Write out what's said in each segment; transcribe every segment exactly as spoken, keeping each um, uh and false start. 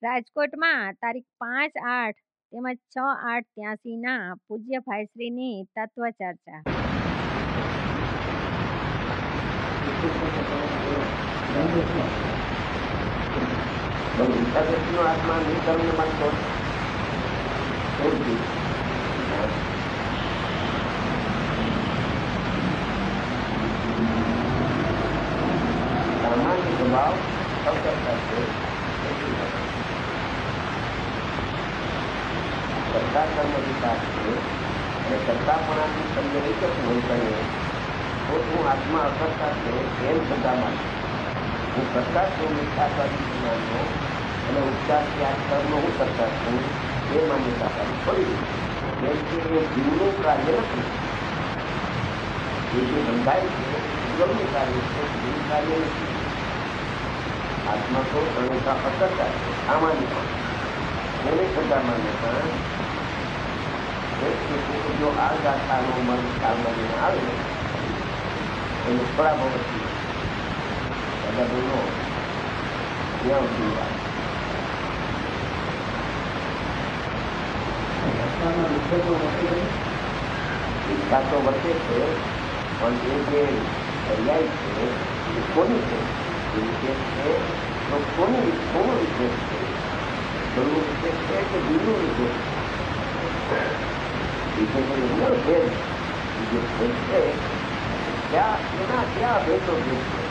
રાજકોટમાં તારીખ પાંચ આઠ તેમજ છ આઠ ત્યાસીના પૂજ્ય ભાઈશ્રીની તત્વ ચર્ચા. આત્મા નિકર્મ માનતો સામાન્ય સ્વભાવ કરતા છે. કરતા કર્મ વિકાસ છે અને કરતાપણાથી તમને એક જ હોય કરે તો હું આત્મા અકર્તા છે એમ બધામાં હું કરતા છું મિથ્યાત્વાદી જ્ઞાનનો અને ઉપચાર ત્યાગ કર્મનો હું કરતા છું એ માન્યતા પાડી પડી. કેમ કે એ જીવનું કાર્ય નથી. એ જે બંધાય છે જીવનનું કાર્ય છે, જીવ કાર્ય નથી. આત્મા તો હંમેશા અકર્તા છે. આ માન્યતા એને બધા માન્યતા જો આ ગાથાનો મન ખ્યાલમાં લઈને આવે એને થોડા ભવથી બધા બોલો ત્યાં સુધી વાત ઈચ્છા તો વર્તે છે, પણ એ જે પર્યાય છે એ કોની છે? એ વિશેષ છે તો કોની કોનો વિશેષ છે? બળવું વિશેષ છે કે બીજું વિશેષ છે? વિશેષ એનો ભેદ જે ભેદ છે ત્યાં એના ક્યાં ભેદો ભેદ છે?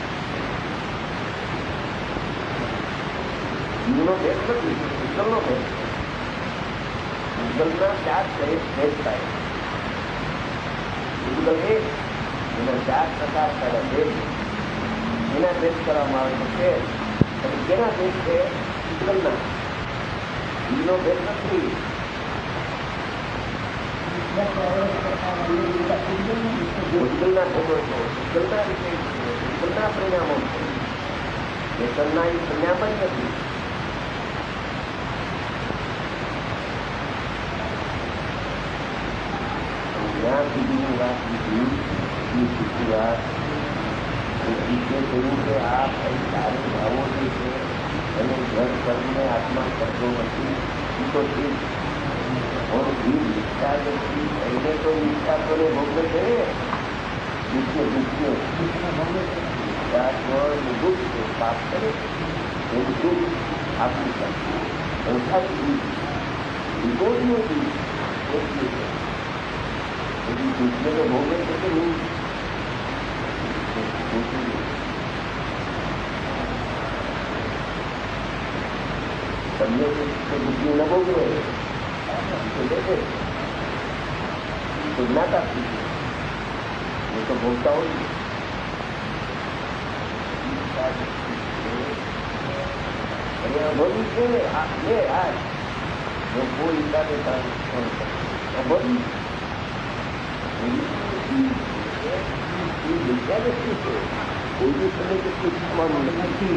જીવનો ભેદ નથી, ઉજ્જવલનો ભેદ છે. ઉજ્જવલના ચાર સહિત ભેદ થાય. ઉજ્જવલ એક એના ચાર પ્રકાર થયેલા ભેદ એના ભેદ કરવામાં આવે તો છે. અને કેના ભેદ છે? ઉજ્જવલના. જીવનો ભેદ નથી. ઉજ્જવલના ભેદો છે, ઉજ્જવલના વિષય છે, ઉજ્જવલના પરિણામો છે. ચેતનના એ પરિણામ જ નથી. જ્યાં સુધીની વાત લીધી એ બીજી વાત વિશે કહ્યું કે આ સારી ભાવો જે છે અને ઘર કરીને આત્મા કરતો નથી એ તો છે. નિષ્ઠા નથી એને તો નિષ્ઠા તો ભોગવે છે. દુઃખે દુઃખે નિષ્ઠા દુઃખ છે, પાપ કરે એનું દુઃખ આપી શકે. સંસારી વિરોધીઓ એટલી છે. પછી દુઃખને તો ભોગવે છે કે નહીં? તમને દુઃખી ન ભોગવે તો જ્ઞાતા થઈ ગયું. એ તો ભોગતા હોય ભોગી છે. લે આ કોઈ હિસાબે ભોગી જગ્યા નથી છે. કોઈ સમય કેટલું થવાનું નથી.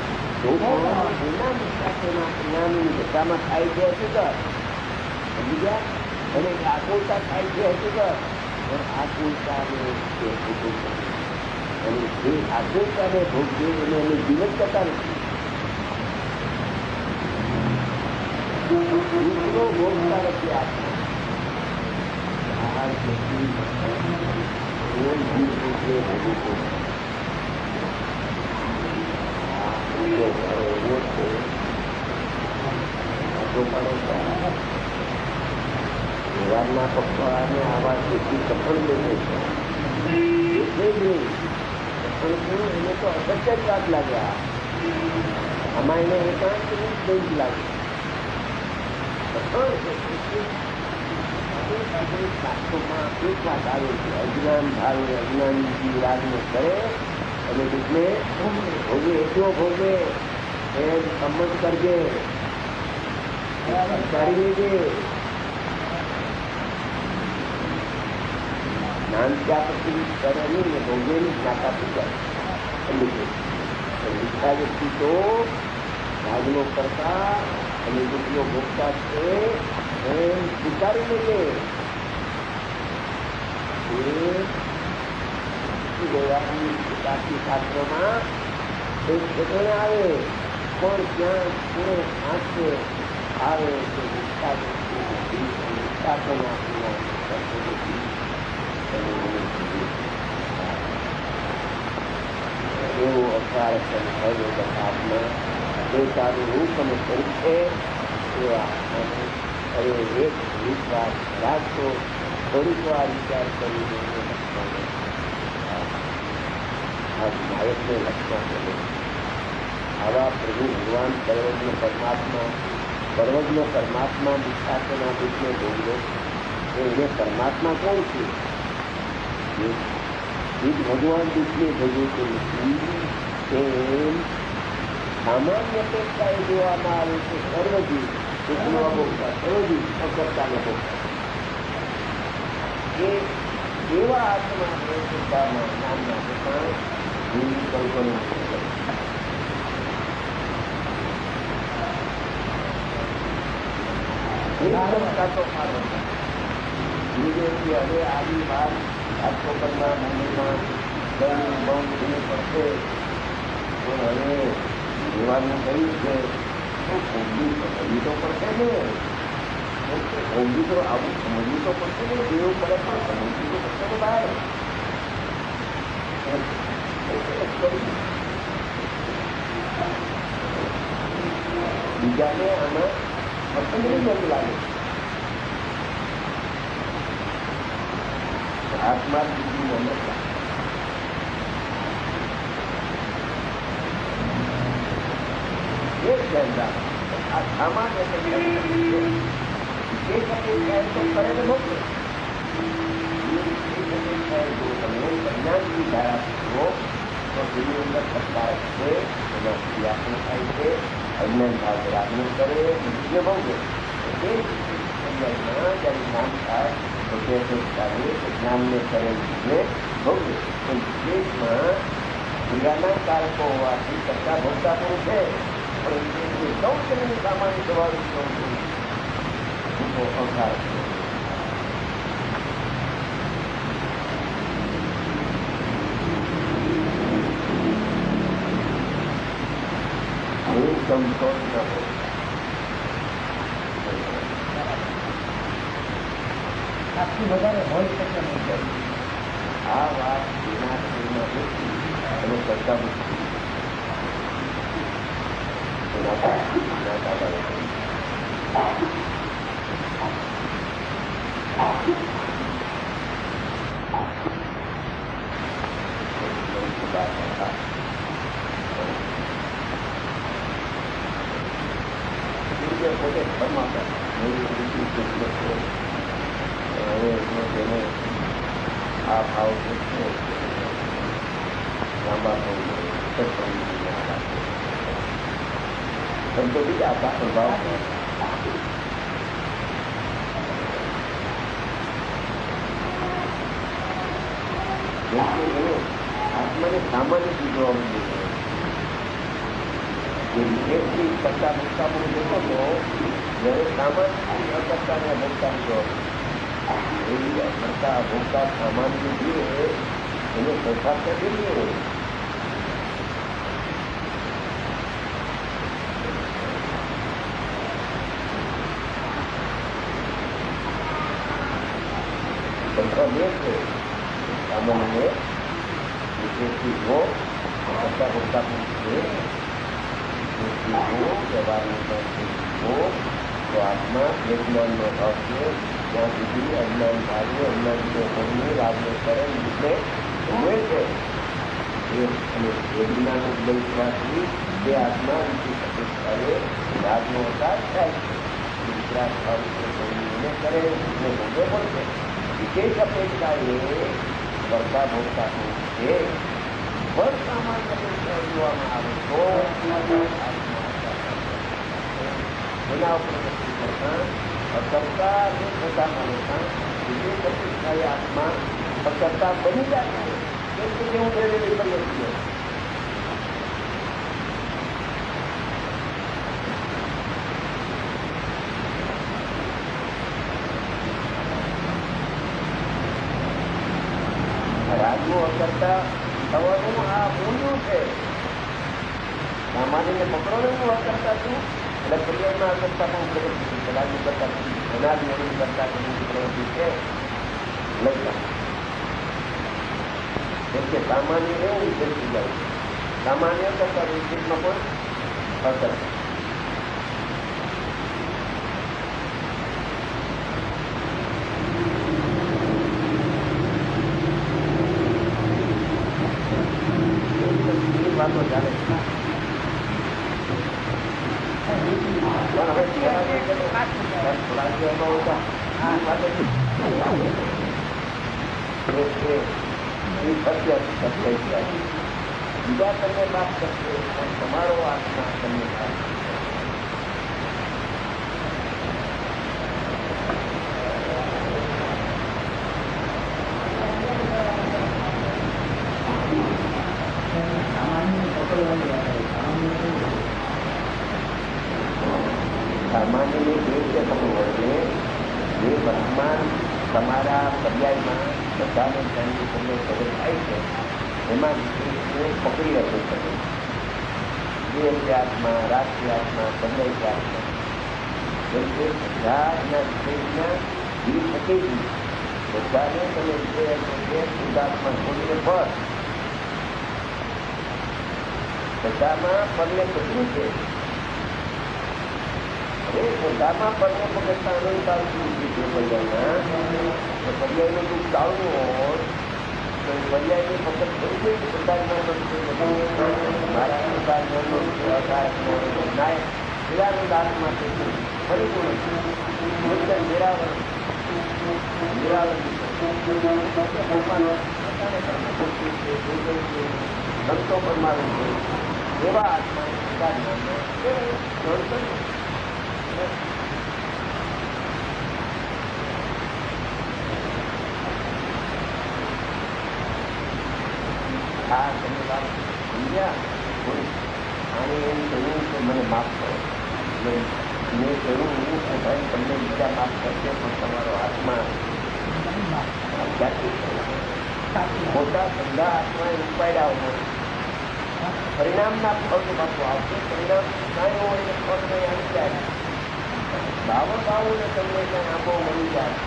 પરિણામની બધામાં થાય છે હકીકત. સમજી ગયા? અને આકુલતા થાય છે હકીકત. પણ આકુલતાને અને જે આકુલતાને ભોગવે એને અમે જીવન કરતા નથી. દૂસરો ભોગતા નથી આત્મા. વ્યવહારના પપ્પાને આવા જેટલી સફળ દેશે એટલે જ નહીં. સફળ થયું એને તો અસત્ય જ વાત લાગ્યા. આમાં એને એકાંત જ લાગે. સફળ શાસ્ત્રોમાં એક વાત આવે છે. અજ્ઞાન ભાવે અજ્ઞાનથી રાગને કરે અને એટલે ભોગે એટલો ભોગે એમ સંમત કરજે, કરી લેજે. જ્ઞાન ત્યાં પછી કરે નહીં ને ભોગે ની જ્ઞાતા થઈ જાય. નિષ્ઠા વ્યક્તિ તો રાગનો કરતા અને દુઃખનો ભોગતા છે એમ સ્વીકારી લઈએ. શાસ્ત્રોમાં એક ક્ષેત્રે આવે પણ ત્યાં પૂરે આંખે આવે કે વિસ્તાર વિસ્થાપન આપીને એવો અકાર હવે આત્મા એ તારું રૂપ અને પરિચય એવા આત્માને હવે એક વિશ્વાસ રાખતો થોડીક વાર વિચાર કરીને નાયકને લક્ષમાં કરે આવા પ્રભુ ભગવાન સર્વજ્ઞ પરમાત્મા સર્વજ્ઞ પરમાત્મા વિસ્થાપના વિશે બોલ્યો એને પરમાત્મા કોણ છે? ભગવાન વિષ્ણુ ભગવતી એમ સામાન્ય અપેક્ષાએ જોવામાં આવે છે. સર્વજીવ વિષ્ણુ અભોક્તા સર્વજીવ અકર્તાને ભોગતા એ એવા આત્મા પોતાના નામના પોતાના જીવની કલ્પના હવે આવી વાત રાજકોટના મંદિરમાં બહુ બધી પડશે પણ હવે જોવાનું કહ્યું છે તો ખોબી સમજવી તો પડશે ને ખોબી તો આવું સમજવું તો પડશે ને જેવું પડે પણ સમજવું તો પડશે ને બહાર બીજાને આમાં પસંદ નથી લાગે. આત્મા બીજી નમ્રતા એક ધ્યાન રાખ આ સામાન્ય કરેલ મોકલો જ્ઞાનની ધારા પૂરો તો એની અંદર સત્તા છે એનાથી આપણે થાય છે અજ્ઞાન ભાવ રાગનું કરે બીજે ભોગે એ જયારે જ્ઞાન થાય તો તે જ્ઞાનને કરે બીજને ભોગે પણ વિશેષમાં ક્રિયાના કારકો હોવાથી કરતા ભોગતા પણ છે પણ સૌ સામાન્ય સ્વભાવિક અવતાર છે. સંતોષ ન હોય આટલી વધારે હોય શકે નહીં. આ વાત એના અને કરતા પોતે પરમાત્મા તેને આ ભાવ લાંબા સંતો બીજા ભાવ આત્માને સામાન્ય ચીજો વિશેષથી કરતા ભોગતા પણ જોતો તો જ્યારે સામાન્ય અકર્તાને ભોગતા જોવા કરતા ભોગતા સામાન્ય જોઈએ એને સંસાર જોઈએ. બે છે સામાન્ય વિશેષથી જો કરતા ભોગતા પણ છે તો આત્મા વિજ્ઞાનનો ભાવ છે ત્યાં સુધી અજ્ઞાન ભાવ્યો અજ્ઞાન રાજ્ય કરે રીતે હોય છે અને વિજ્ઞાન ઉપદેશવાથી તે આત્મા વિશે રાજનો અવતાર થાય છે. વિશ્વાસ ભાવ વિશે કરે એટલે ભોગે પણ છે. વિશેષ અપેક્ષા એ કરતા ભોગતા છે પણ સામાન્ય અપેક્ષા જોવામાં આવે તો એના ઉપર અકર્તા પોતાના લેતા વિશેષ અપેક્ષા એ આત્મા અકર્તા બની જાય છે જેવું પ્રેરેલી પ્રવૃત્તિઓ રાજનું અકર્તા થવાનું આ મૂળ્યું છે. સામાન્ય પકડો ને હું કરતા છું એટલે પર્યાયમાં કરતા પણ પ્રગતિ છે કદાચ કરતા અનાજ મેળવી કરતા પ્રગતિ છે લઈ જાઓ. કેમ કે સામાન્ય એવું જતી જાય સામાન્ય કરતા વિશેષમાં પણ અસર વાતો ચાલે છે. બીજા તમને માફ કરશે તમારો આત્મા તમને માફ સામાન્ય બે રીતે થતું હોય છે જે વર્તમાન તમારા પર્યાયમાં બધાને જાણવું તમને ખબર થાય છે એમાં પકડી રહેવું પડે. જે આત્મા રાષ્ટ્રીય આત્મા પર્યાય આત્મા જેમ કે બધાના વિષયના જીવ શકે છે બધાને તમે વિષય શુદ્ધાત્મા ખોલીને પર બધામાં પગલે પકડ્યું છે. બધામાં પગલે પકડતા અનુસાર શું છે પર્યાયના પર્યાયનું દુઃખ ટાળવું હોય તો પર્યાયની પકડ થઈ ગઈ મારા અનુસાર નાયક નિરાનંદ આત્મા છે પરિપૂર્ણ નિરાવરણ નિરાવરણ સંતો પરમાણુ છે એવા આત્મા આ તમે વાત સમજ્યા અને એમ કહ્યું કે મને માફ કરો મેં કહ્યું કે ભાઈ તમને બીજા માફ કરશે પણ તમારો આત્મા મોટા ધંધા આત્માએ ઉપાડ્યા હોય પરિણામના ફળ પાછું આવશે પરિણામ કાંઈ હોય એ ફળ નહીં આવી જાય બાવો બાવો ને તમને ત્યાં આંબો મળી જાય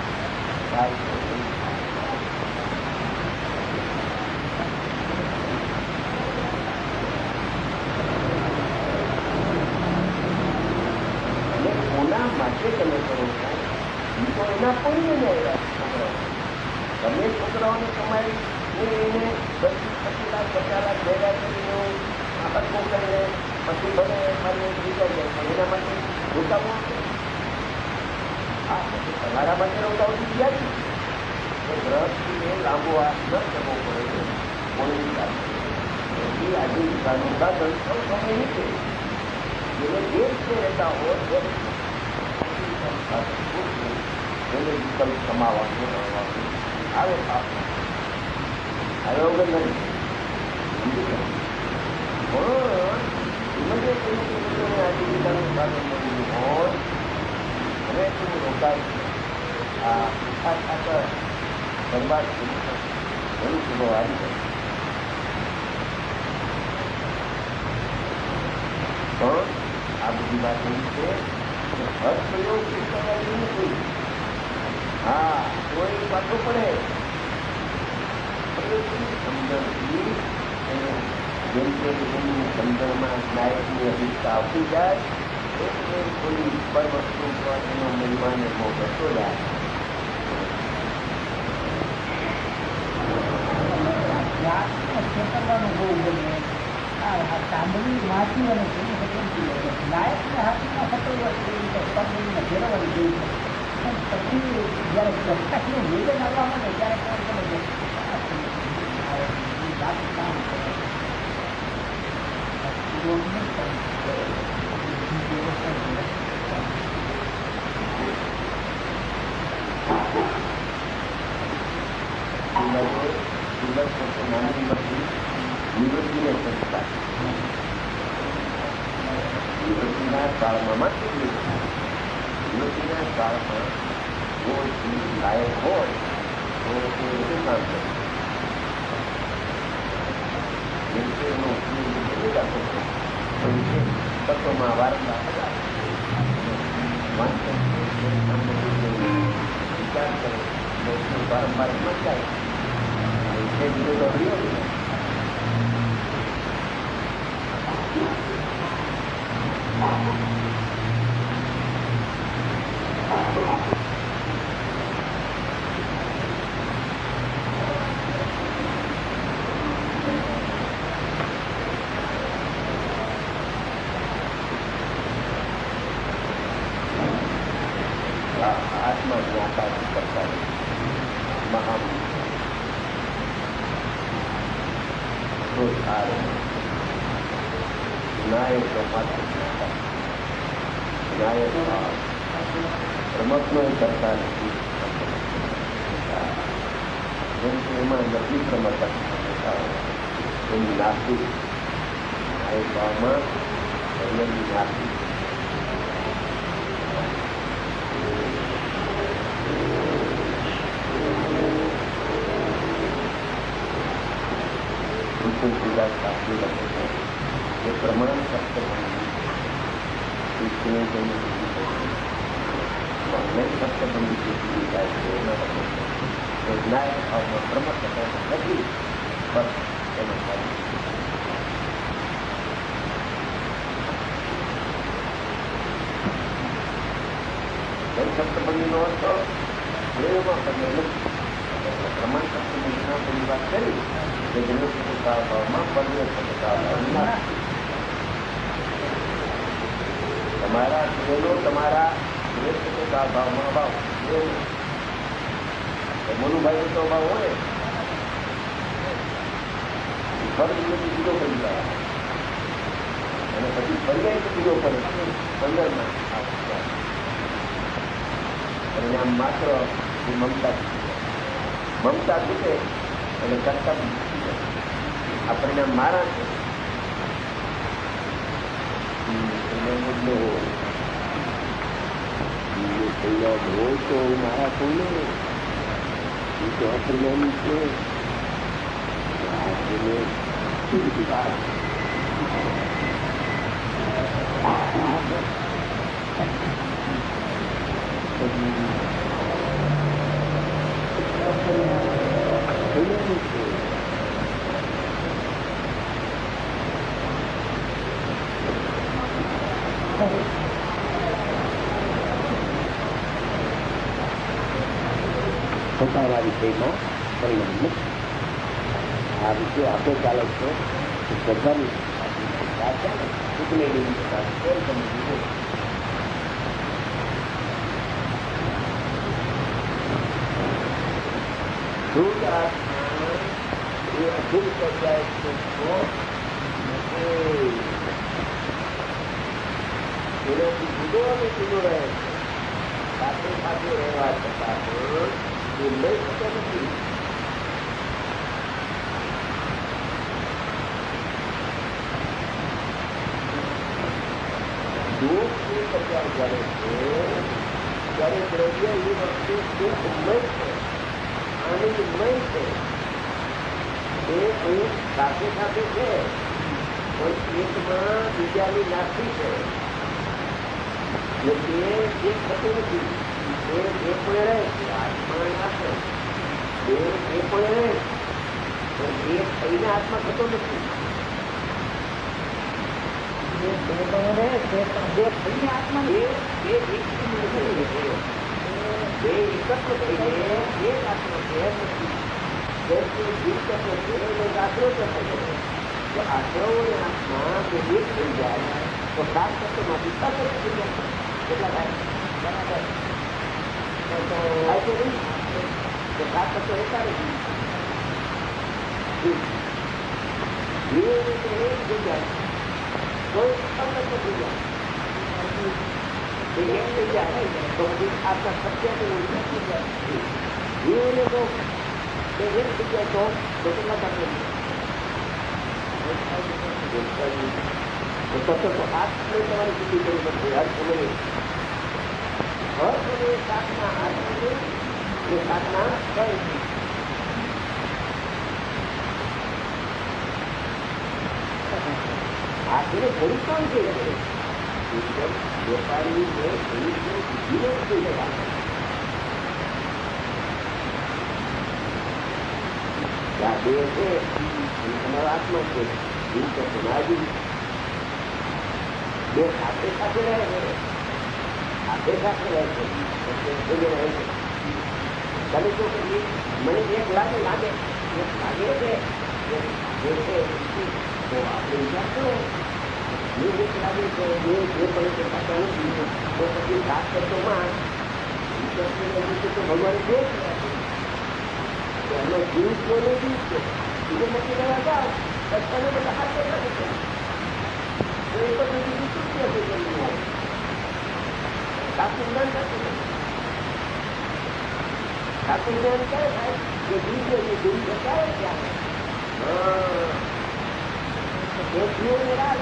માટે તમે કરો છો તો એના પુણ્યને તમે છોકરાઓને તમારી એને દસ પચીસ લાખ પચાસ લાખ ભેગા કરીને આકસ્મો કરીને પછી ભલે મારી બીજા જાય પણ એના માટે રોકાવું હા પછી તમારા માટે રોકાવું ગયા છે ગ્રહથી લાંબો હાથ ન કરવો પડે છે કોઈ એથી આજીવિકાનું સાધન સૌ સમય નીચે જેને જે રીતે રહેતા હોય એને વિકલ્પ કમાવાનું આવે હવે વગર નથી પણ આજીવિકાનું સાધન મળ્યું હોય હવે તું રોકાય આ ખાતર બરબાદ એનું સ્વભાવ આવી જાય પણ આ બધી વાત એવી છે અર્થયોગ નથી હા કોઈ પાછું પડે સમજણથી જેમ કે એની સમજણમાં નાયકની અભિષ્ઠા આવતી જાય એટલે કોઈ પર વસ્તુ પર એનો મહેમાન એનો કરતો જાય ચાંદની માટી અને નાયકના હાથમાં થતો ફેરવવાની જોઈ પછી જયારે પ્રકાશનું નિવેદન આવવા માંડે ત્યારે કોણ તમે વાત કામ કરે નાની બધી નિવૃત્તિને સંસ્થા નિવૃત્તિના કાળમાં માત્ર નિવૃત્તિના કાળમાં કોઈ લાયક હોય તો તે શું કામ કરે જેમ કે એનો ઉપયોગ નથી કરતો તત્વમાં વારંવાર વાંચન વિચાર કરે વારંવાર સમજાય એ બીજો રહ્યો આત્મા જ્ઞાતા કરતા મહા નાયક માત્ર જ્ઞાતા નાયક રમતનો કરતા નથી જેમ કે એમાં નથી રમતા એની નાસ્તી નાયક ભાવમાં એની નાસ્તી એ પ્રમાણ શક્ત શક્તબંધી જેટલી થાય છે એના જ્ઞાયક ભાવમાં પ્રમત નથી બસ એમાં થાય શક્તબંધીનો અર્થ દેહમાં બને નથી પ્રમાણ શક્તબંધીના પેલી વાત કરી કે જનોષિકા ભાવમાં પરમેશ્વરતા ભાવના તમારા દેહનો તમારા જનોષિકા ભાવમાં ભાવ મનુભાઈ તો ભાવ હોય ફર્જ નથી બીજો કરી જાય અને પછી પર્યાય તો બીજો કરે પંદરમાં પરિણામ માત્ર મમતા મમતા તૂટે એટલે કર્તવ્ય આ પરિણામ મારા છે પરિણામ હોય તો મારા કોઈને એ તો અપરિણામી છે પોતાના વિષયમાં પરિણામ નથી આ વિષય આપે ચાલે છે શ્રદ્ધાની એનાથી જુદો અને જુદો રહે સાથે સાથે રહેવા છતાં એ લઈ શકતો નથી દુઃખ એ પ્રકાર જ્યારે છે ત્યારે દ્રવ્ય એ વસ્તુ સુખમય છે આનંદમય છે એ એક સાથે સાથે છે પણ એકમાં બીજાની નાખી છે એટલે એ થતું નથી એ એ પણ રહે છે આત્મા નાખે એ એ પણ રહે પણ એ થઈને આત્મા થતો નથી બે પણ રહે છે પણ બે થઈને આત્મા એ બે એક બે એકત્ર થઈને એક આત્મા છે નથી જેમ કે જીવ તત્વ છે એને આશ્રય તત્વ છે તો આશ્રય અને આત્મા જો એક થઈ જાય તો સાત તત્વમાંથી સાત તત્વ થઈ જાય કેટલા થાય બરાબર થાય છે નહીં તો સાત તત્વ એકા નથી જીવ રીતે એક થઈ જાય કોઈ તત્વ થઈ જાય એક થઈ જાય તો આપણા સત્યાનું થઈ જાય જીવને તો એ એક થઈ જાય તો કેટલા તત્વ તત્વ તો હાથ તમારી સિદ્ધિ કરી શકશે હર સમયે હર સમયે સાતના હાથ એ સાતના કઈ હાથે એને ઘણી કામ થઈ શકે. વેપારી બુદ્ધિને થઈ શકાય. આ બે છે તમારો આત્મા છે, જીવ તો સમાજી બે સાથે સાથે રહે છે, સાથે સાથે રહે છે. તમે શું કરીએ, મને એક લાગે લાગે એક લાગે છે જે છે તો આપણે વિચાર કરો, એ એક લાગે છે એ જે પડે તે ખાતા નથી તો પછી ખાસ કરતો માં તો ભગવાન છે એનો જીવ જોડે જીવ છે, જીવે નથી રહેવા જાઓ તમે બધા હાથ કેટલા છે તો એ બધું બીજું શું છે સાચું જ્ઞાન નથી. સાચું જ્ઞાન ક્યારે થાય કે જીવ છે એ જીવ ક્યારે ત્યારે એક જીવની રાત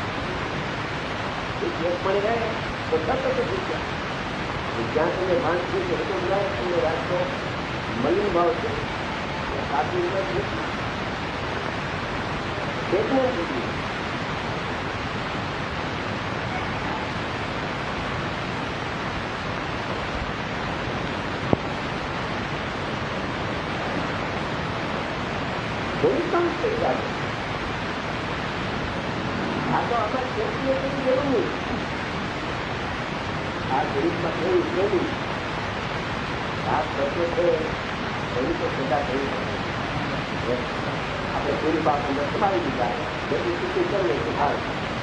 એક પણ રહે તો સતત શીખ્યા. જ્યાં તમે ભાન છે તો જાય તમને રાખો મલિન ભાવ છે સાચું નથી એટલે થઈ જાય. આ તો અમારે ખેતી એટલી જરૂર નહીં. આ ગરીબમાં કેવું કેવું આ પ્રશ્ન છે એવી તો પેદા થઈ શકે. આપણે પૂરી બાપ અંદર સમાવી દીધા જેટલી સ્થિતિ કરી લઈશું હાલ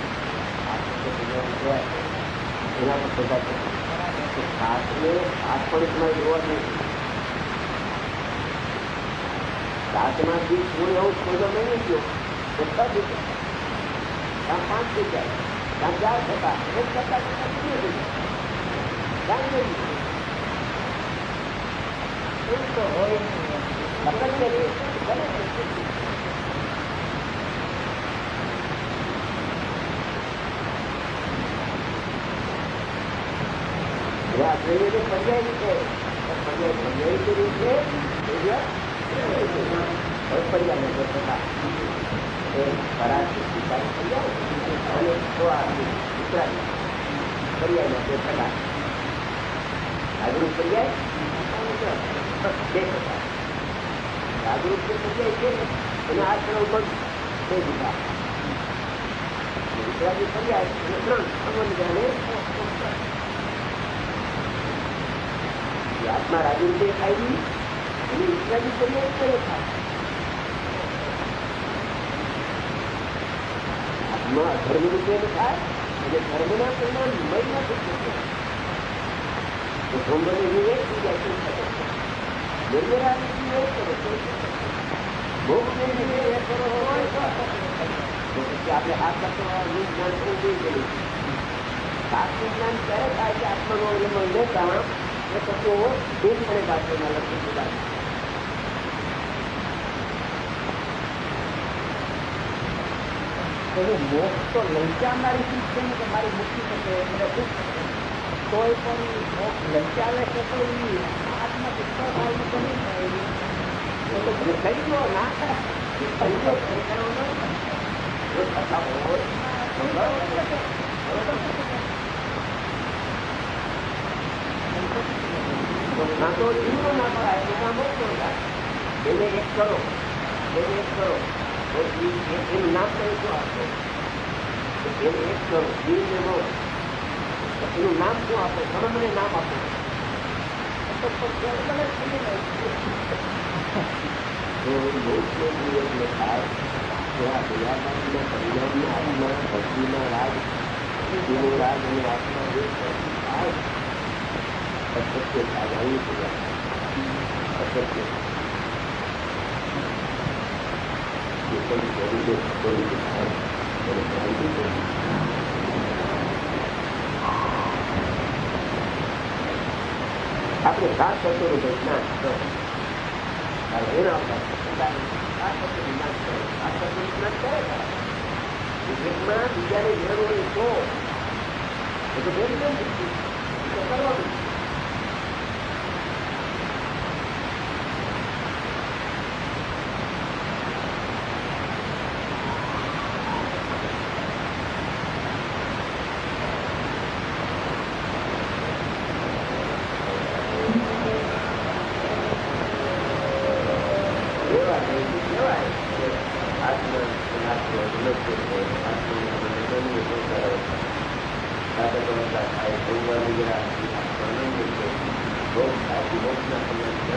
એના પર પેદા થશે. હાથને હાથ પણ તમારે જોવા નહીં. હાથમાં બી કોઈ એવું ખોજો નહીં ગયો તો છ થઈ જાય, ત્યાં પાંચ થઈ જાય, ત્યાં ચાર થતા એક કરતા કરતા થઈ જાય. એવું તો હોય મતલબ કે પર્યાય છે પર્યાય પર્યાય કર્યું છે પર્યાય કરાચી સિપાહી પર્યાય અને ગુજરાતી પર્યાયના બે પ્રકાર. જાગૃત પર્યાય બે પ્રકાર. જાગૃત જે પર્યાય છે એના આચરણ બંધ બે દીધા. ગુજરાતી પર્યાય અને ત્રણ સમજ્ઞાને આત્મા રાજુ ખાઈ અને ગુજરાતી પર્યાય કરે થાય. આત્મા અધર્મ રૂપે થાય અને ધર્મના પરિણામ મય નથી થતું. તો ધર્મને વિવેક થઈ જાય શું કરે છે? નિર્જરાને વિવેક કરે છે. ભોગને વિવેક કરો હોય તો પછી આપણે આ કરતો જ્ઞાન થઈ જઈ ગયું. સાચું જ્ઞાન ક્યારે થાય છે? આત્માનો અવલંબન લેતા એ તત્વો દૂર પડે પાછળના લક્ષણ જુદા. મોક્ષ તો લંચાવનારી ચીજ છે ને કે મારી મુક્તિ થશે મને દુઃખ થશે તોય પણ મોક્ષ લંચાવે છે તો એ આત્મા પુસ્તક થાય તો નહીં થાય. એ તો મને કહી દો ના થાય કહી દો થતા હોય ના તો જીવો ના થાય એના મોક્ષ થાય. એને એક કરો એને એક કરો એનું નામ કયું શું આપો? એને એક કરો જીવને લો એનું નામ શું આપો? તમે મને નામ આપો. પરિણામના આત્મા ભક્તિના રાજ જીવો રાજ અને આત્મા એક થાય અસત્ય સાધારણ થઈ અસત્ય આપણે સાત સત્તર રૂપિયા જ્ઞાન એના સાત સત્તર જ્ઞાન કરે સાત સત્તર જ્ઞાન કરે વિવેકમાં બીજાને જરૂર હોય તો એ તો ભેદ નથી કરવાનું.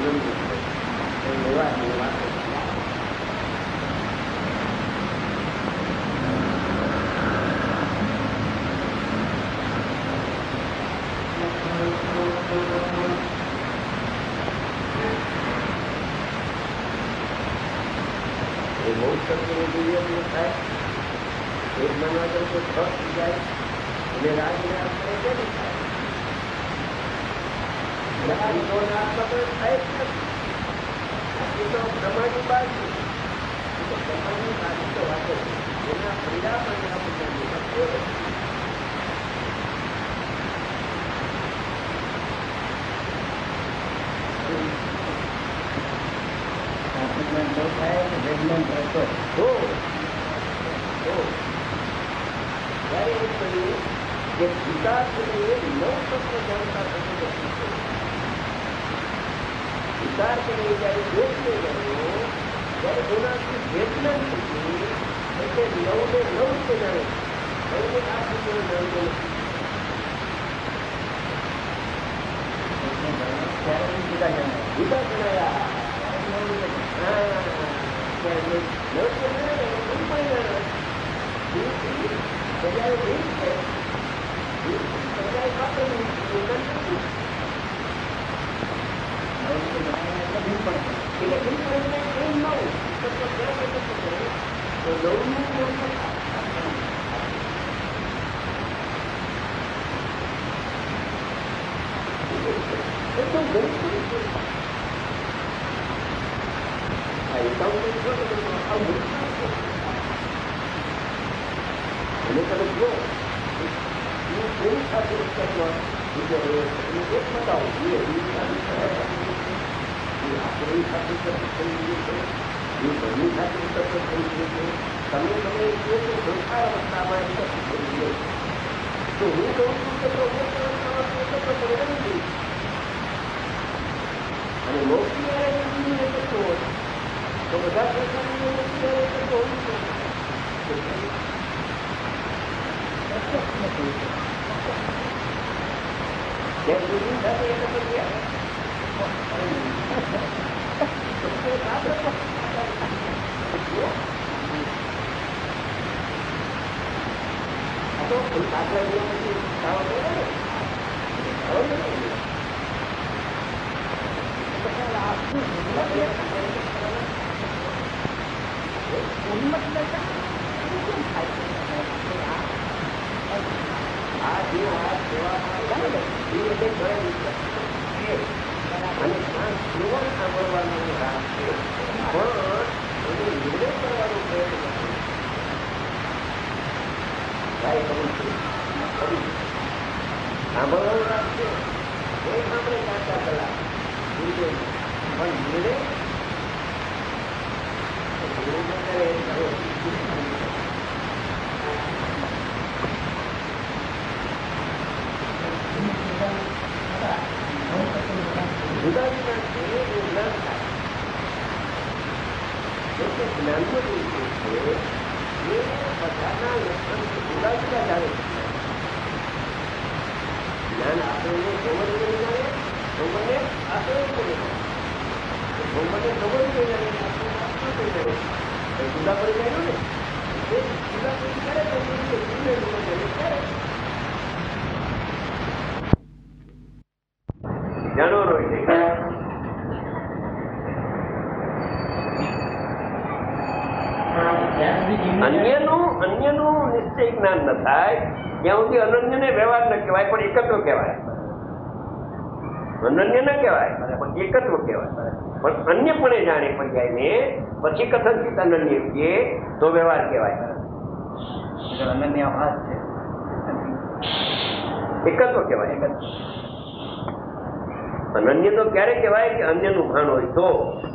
આનંદ છે લેવાની વાતો. એ બહુ શક્તિની જોઈએ થાય એક બનવા તો છ જાય અને રાજને આપણે કેવી થાય થાય જ નથી. તો પ્રમાણની બાજુ પ્રમાણની બાજુ તો વાતો એના પરિણામ અને જે વિકાસને નવ તત્વ જાણતા વિકાસ કરીને જયારે યોગને ગયો ત્યારે એનાથી વેદના સુધી એટલે નવને નવ રીતે જાણે નવને આ સુધી જાણતો નથી જુદા જણાયા અને તમે જો એની સાથે એક બતાવું આપણી સાથે થઈ ગયું છે એ બધી સાથે થઈ ગયું છે. તમે તમે કહો કે સંસાર અવસ્થામાં થઈ ગયો તો હું કહું છું કે અને મોક્ષી કરતો હોય તો બધા પ્રકારની કરતો હોય છે. જ્યાં સુધી સાથે એને પછી તો આગળ પછી આ જે વાત કહેવામાં આવે એ એટલે અને જીવન સાંભળવાનું રાગ છે પણ એને નિર્ણય કરવાનો પ્રયત્ન કરે સાંભળવાનું રાગ છે કોઈ સાંભળે ચારતા કલાક પણ નિર્ણય જુદા જુદા છે એ જ્ઞાન થાય એટલે જ્ઞાનનો જે છે એ બધાના લક્ષણ જુદા જુદા જાણે જ્ઞાન આપણને ગૌમન કરી જાણે ગૌમને આપણે કરી જાણે ગૌમને ગૌમન કરી જાણે આપણે કરી જાણે જુદા પડી જાય ને એ જુદા પડી ક્યારે ક્યારે જાણવાનો છે. અન્યનું અન્યનું નિશ્ચય જ્ઞાન ન થાય ત્યાં સુધી અનન્યને વ્યવહાર ન કહેવાય પણ એકત્વ કહેવાય. અનન્ય ન કહેવાય પણ એકત્વ કહેવાય. પણ અન્ય પણ જાણે પર્યાયને પછી કથનચિત અનન્ય કે તો વ્યવહાર કહેવાય. અનન્ય ભાસ છે એકત્વ કહેવાય. અનન્ય તો ક્યારે કહેવાય કે અન્યનું ભાન હોય તો.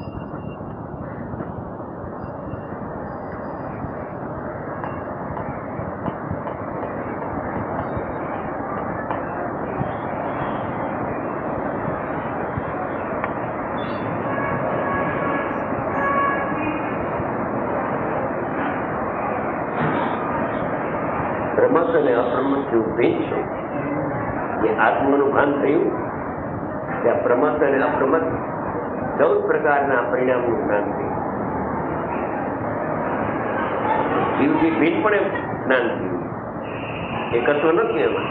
પ્રમત અને અપ્રમત જેવું ભેદ છે એ આત્માનું ભાન થયું ત્યાં પ્રમત અને અપ્રમત ચૌદ પ્રકારના પરિણામનું જ્ઞાન થયું. જીવથી ભિન્નપણે જ્ઞાન થયું. એકત્વ નથી એમાં.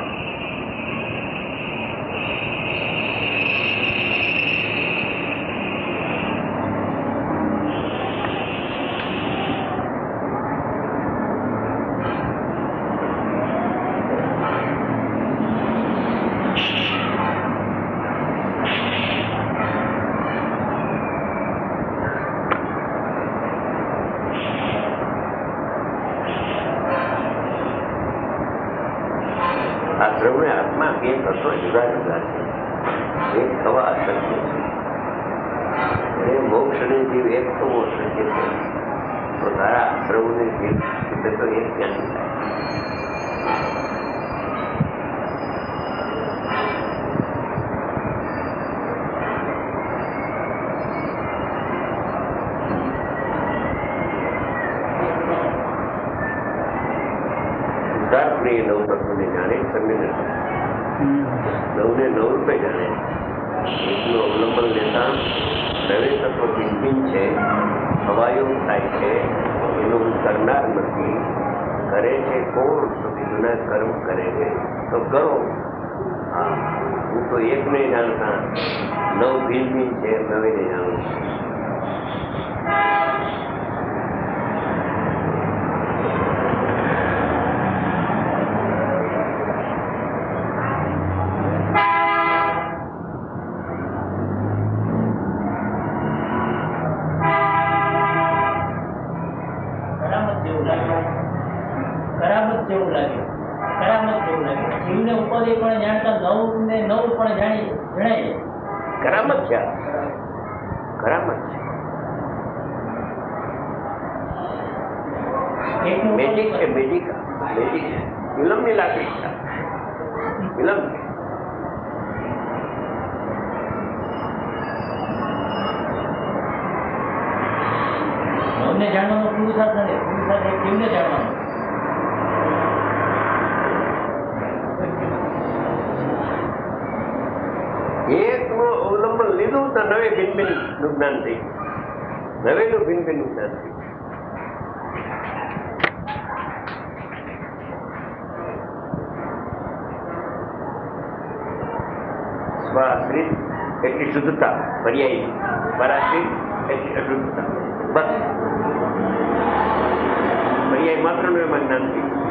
આ સર્વને આત્મા બે તત્વો જુદા જુદા છે. એક થવા અશક્ય છે અને મોક્ષને જીવ એક થવો શક્ય છે. તો તારા સર્વને જીવ તો એક ક્યાંથી થાય? એ નવ તત્વને જાણે તમને નવને નવ રૂપે જાણે. એકનું અવલંબન લેતા નવે તત્વ ભિન્ન છે, હવાયો થાય છે, એનું કરનાર નથી. કરે છે કોણ? તો બીજુના કર્મ કરે છે. તો કરો. હા, હું તો એકને જાણતા નવ ભિન્ન ભિન્ન છે, નવેને જાણું છું. કરામત છે. કરામત છે. મેજિક છે. મેજિક મેજિક છે. ફિલ્મની લાકડી છે. ફિલ્મ છે. નવને જાણવાનો પુરુષાર્થ નથી. પુરુષાર્થ એક જીવને જાણવાનો. એકનું અવલંબન લીધું તો નવે ભિન્ન ભિન્ન નું જ્ઞાન થઈ ગયું. નવેનું ભિન્ન ભિન્ન નું જ્ઞાન થઈ ગયું. સ્વાશ્રિત એટલી શુદ્ધતા, પર્યાયી. પરાશ્રિત એટલી અશુદ્ધતા. બસ પર્યાય માત્ર નું એમાં જ્ઞાન થઈ ગયું.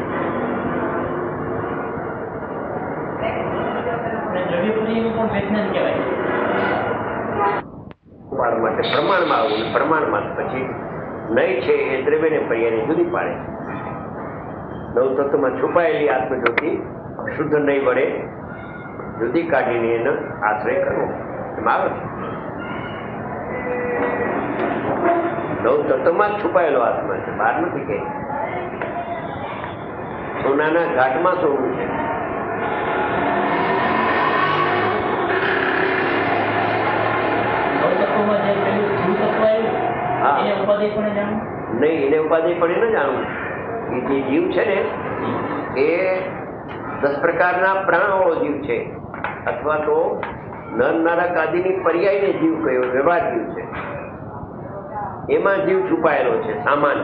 માટે પ્રમાણમાં આવું, પ્રમાણમાં પછી નહીં છે એ દ્રવ્યને પર્યાયને જુદી પાડે. નવ તત્વમાં છુપાયેલી આત્મજ્યોતિ શુદ્ધ નહીં વડે જુદી કાઢીને એનો આશ્રય કરવો એમાં આવે છે. નવ તત્વમાં જ છુપાયેલો આત્મા છે, બહાર નથી કે સોનાના ઘાટમાં સોનું છે. નહીં, એને ઉપાધિ પણ એને જાણવું. એ જે જીવ છે ને એ દસ પ્રકારના પ્રાણવાળો જીવ છે, અથવા તો નર નારક આદિની પર્યાયને જીવ કયો, વ્યવહાર જીવ છે. એમાં જીવ છુપાયેલો છે. સામાન્ય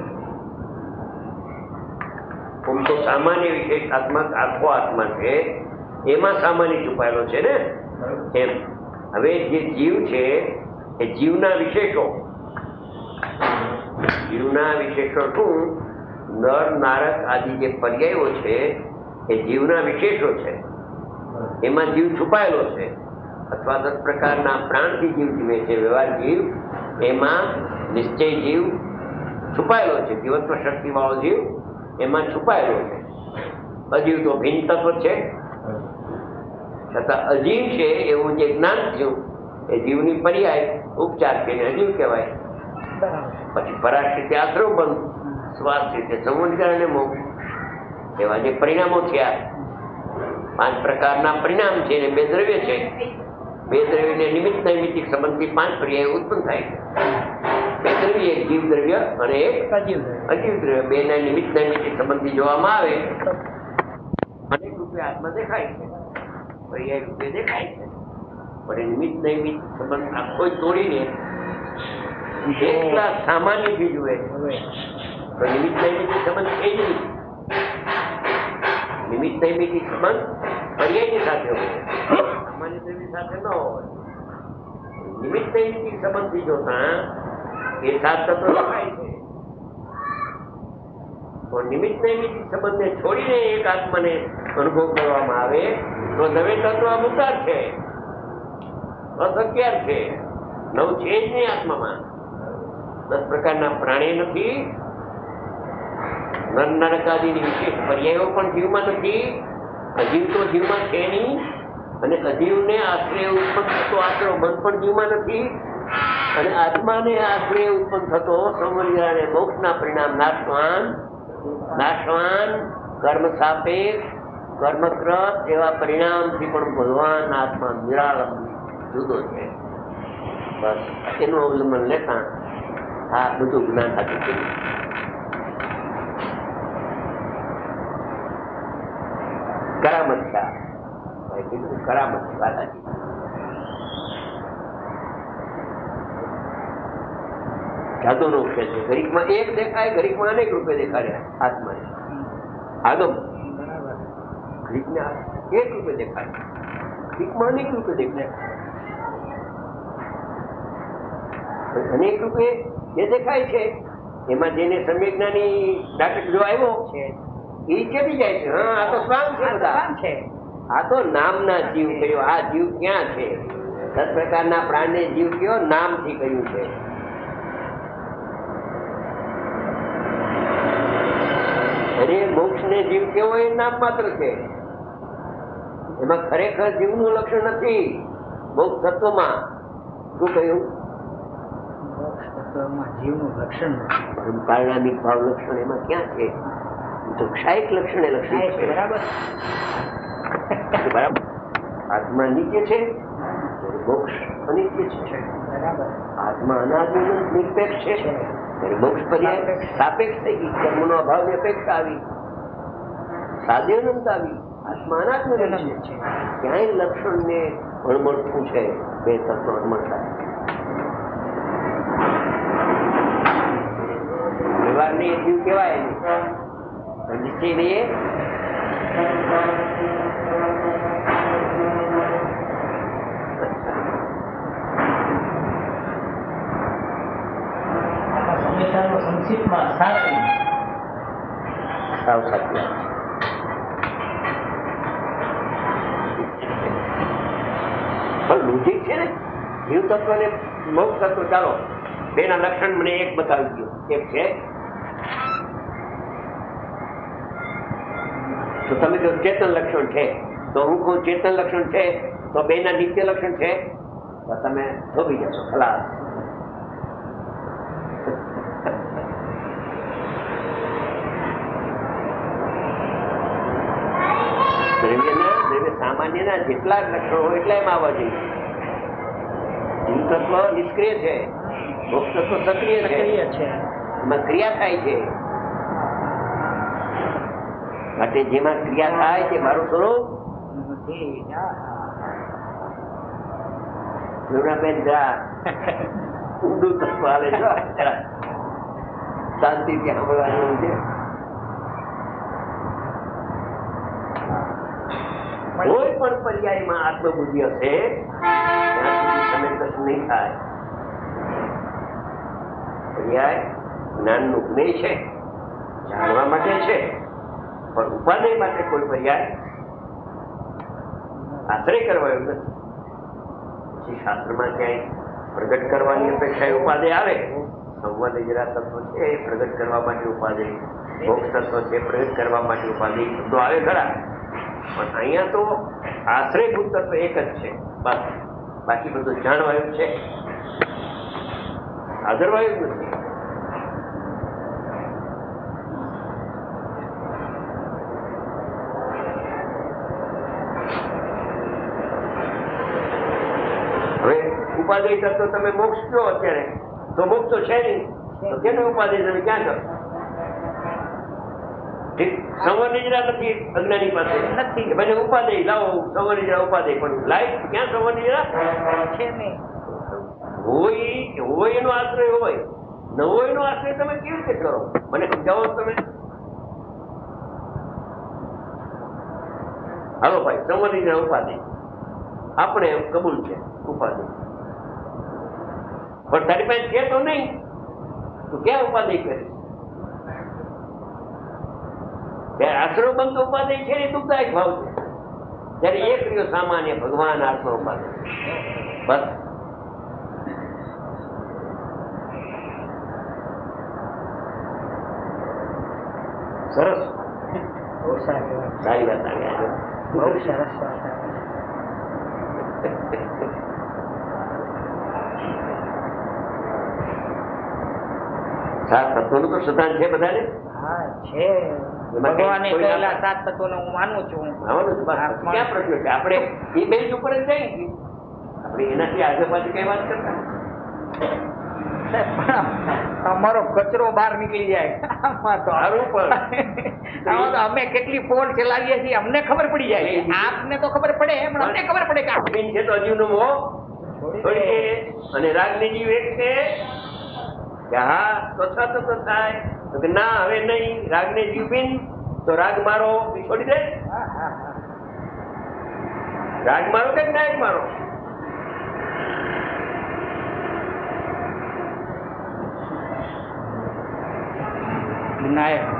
આમ તો સામાન્ય વિશેષ આત્મા આખો આત્મા છે, એમાં સામાન્ય છુપાયેલો છે ને એમ. હવે જે જીવ છે એ જીવના વિશેષો, જીવના વિશેષો શું? નર નારક આદિ જે પર્યાયો છે એ જીવના વિશેષો છે. એમાં જીવ છુપાયેલો છે. અથવા દસ પ્રકારના પ્રાણથી જીવ જીવે છે, વ્યવહાર જીવ. એમાં નિશ્ચય જીવ છુપાયેલો છે. જીવત્વ શક્તિ વાળો જીવ એમાં છુપાયેલો છે. અજીવ તો ભિન્ન તત્વ છે, છતાં અજીવ છે એવું જે જ્ઞાન થયું એ જીવની પર્યાય ઉપચાર છે, અજીવ કહેવાય. પછી પરાશ્રિત આશ્રવ બંધ, શ્વાસ રીતે સંવંતકાર અને મોક્ષ એવા જે પરિણામો થયા. પાંચ પ્રકારના પરિણામ છે ને બે દ્રવ્ય છે. બે દ્રવ્યને નિમિત્ત નૈમિત્તિક સંબંધથી પાંચ પર્યાય ઉત્પન્ન થાય છે. બે દ્રવ્ય, એક જીવ દ્રવ્ય અને એક અજીવ દ્રવ્ય. બે ના નિમિત્ત નૈમિત્તિક સંબંધથી જોવામાં આવે અનેક રૂપે આત્મા દેખાય છે, પર્યાય રૂપે દેખાય છે. પણ નિમિત્ત નૈમિત સંબંધ આખો તોડીને એકલા સામાન્યથી જુએ તો નિમિત્ત નૈમિત સંબંધ છે જ નહીં. નિમિત્ત નૈમિત સંબંધ પર્યાયની સાથે હોય, સામાન્ય નૈમિત સાથે ન હોય. નિમિત્ત નૈમિત સંબંધથી જોતા એ સાત તત્વો દેખાય છે, તો નિમિત્ત નૈમિત સંબંધને છોડીને એક આત્માને અનુભવ કરવામાં આવે તો નવે તત્વ અમુકાર છે, અસત્યાર છે, નવ છે જ નહીં આત્મામાં. દસ પ્રકારના પ્રાણી નથી, નર નરકાદિની વિશેષ પર્યાયો પણ જીવમાં નથી, અજીવ તો જીવમાં છે નહીં, અને અજીવને આશ્રય ઉત્પન્ન થતો આશ્રય બંધ પણ જીવમાં નથી, અને આત્માને આશ્રય ઉત્પન્ન થતો સંવર્ય અને મોક્ષના પરિણામ નાશવાન નાશવાન કર્મ સાપેક્ષ કર્મકૃત એવા પરિણામથી પણ ભગવાન આત્મા નિરાલંબ જુદો છે. બસ એનું અવલંબન લેતા આ બધું જ્ઞાન હાથું થયું. કરામત શાહ કીધું, કરામત બાલાજી જાદુનો ક્ષેત્ર ઘડીકમાં એક દેખાય, ઘડીકમાં અનેક રૂપે દેખાડ્યા આત્માને. આગમ ઘડીકને એક રૂપે દેખાય, ઘડીકમાં અનેક રૂપે દેખાય. અનેક રૂપે જે દેખાય છે એમાં જેને સમ્યજ્ઞાની નાટક જો આવ્યો છે એ ચેતી જાય છે, હા આ તો સ્વામ છે, બધા છે, આ તો નામના જીવ કયો, આ જીવ ક્યાં છે? દસ પ્રકારના પ્રાણને જીવ કયો નામથી કહ્યું છે. અને મોક્ષ ને જીવ કેવો એ નામ માત્ર છે, એમાં ખરેખર જીવનું લક્ષણ નથી. મોક્ષ તત્વમાં શું કહ્યું? જીવનું લક્ષણ પારણામિક ભાવ લક્ષણ એમાં ક્યાં છે? તો ક્ષાયિક લક્ષણે લક્ષિત છે. બરાબર બરાબર. આત્મા નીચે છે, મોક્ષ અનિત્ય છે. બરાબર. આત્મા અનાદિ નિરપેક્ષ છે, ત્યારે મોક્ષ પર્યાય સાપેક્ષ થઈ ગઈ. કર્મનો અભાવ અપેક્ષા આવી, સાધ્ય અનંત આવી, આત્મા અનાત્મ છે. ક્યાંય લક્ષણ ને અણમળતું છે, બે તત્વ અણમળતા. વ્યવહારને જીવ કહેવાય નિશ્ચય લઈએ સંક્ષિપ્તમાં સાચી સાવ સાચી વાત છે. પણ લોજિક છે ને, જીવ તત્વ ને મોક્ષ તત્વ. ચાલો બે ના લક્ષણ મને એક બતાવી દો. એક છે તો તમે જો ચેતન લક્ષણ છે, તો હું કહું ચેતન લક્ષણ છે, તો બે ના નિત્ય લક્ષણ છે, તો તમે થોભી જશો ખલાસ. દ્રવ્યના દ્રવ્ય સામાન્યના જેટલા લક્ષણો હોય એટલા એમ આવવા જોઈએ. જીવ તત્વ નિષ્ક્રિય છે, મોક્ષ તત્વ સક્રિય છે, એમાં ક્રિયા થાય છે. માટે જેમાં ક્રિયા થાય છે મારું સ્વરૂપ બેન ઊંડું તત્વ હાલે છો, શાંતિથી સાંભળવાનું છે. કોઈ પણ પર્યાયમાં આત્મબુદ્ધિ હશે ત્યાં સુધી તમે કશું નહીં થાય. પર્યાય જ્ઞાનનું જ્ઞેય છે, જાણવા માટે છે, પણ ઉપાદેય માટે કોઈ પર્યાય આશ્રય કરવા એવું નથી. પછી શાસ્ત્રમાં ક્યાંય પ્રગટ કરવાની અપેક્ષા ઉપાદેય આવે, સંવાદ જરા તત્વ છે એ પ્રગટ કરવા માટે ઉપાદેય, મોક્ષ તત્વ છે પ્રગટ કરવા માટે ઉપાદેય શબ્દો આવે ખરા, પણ અહીંયા તો આશ્રયભૂત તત્વ એક જ છે બસ. બાકી બધું જાણવાયું છે, હાજરવાયું નથી. હવે ઉપાદેય તત્વ તમે મોક્ષ કહો અત્યારે, તો મોક્ષ તો છે નહીં, તો કેનો ઉપાદેય તમે ક્યાં કરો? ઠીક, સંવરનિદ્રા નથી અજ્ઞાની પાસે નથી. કે મને ઉપાધિ લાવો સંવરનિદ્રા ઉપાધિ, પણ લાઈફ ક્યાં સંવરનિદ્રા છે નહીં. હોય હોય એનો આશ્રય હોય, ન હોય એનો આશ્રય તમે કેવી રીતે કરો? મને સમજાવો તમે. હાલો ભાઈ, સંવરનિદ્રા ઉપાધિ આપણે કબૂલ છે ઉપાધિ, પણ તારી પાસે છે તો નહીં, તું ક્યાં ઉપાધિ કરી? ત્યારે આશરો બંધ ઉપાધિ છે ને દુઃખદાયક ભાવ છે. ત્યારે એક રહ્યો સામાન્ય ભગવાન આત્મા ઉપાધિ. બસ સરસ, બહુ સારી વાત. સારી વાત આવી આજે. બહુ સરસ વાત આવે. સાત તત્વોનું તો સિદ્ધાંત છે બધાને. હા છે. એમાં ભગવાને કોઈ ના- કહેલા સાત તત્વોને હું માનું છું. આવવાનું છે બસ. આત્મા. ક્યાં પ્રશ્ન છે? આપણે એ બેન્ચ ઉપર જ જઈએ છીએ. આપણે એનાથી આગળ પાછી કઈ વાત કરતા પણ અમારો કચરો બહાર નીકળી જાય. આમાં તો સારું પણ. આમાં તો અમે કેટલી ફોન ચલાવીએ છીએ અમને ખબર પડી જાય. આપને તો ખબર પડે પણ અમને ખબર પડે કે આ બેન છે તો અજીવનો મોહ છોડી દે. અને રાગની જીવ એક છે કે હા તો છ તો થાય, તો કે ના હવે નહીં, રાગને જીવ બિન તો રાગ મારો એ છોડી દે. હા, હા, હા. રાગ મારો કે નાયક મારો? નાયક.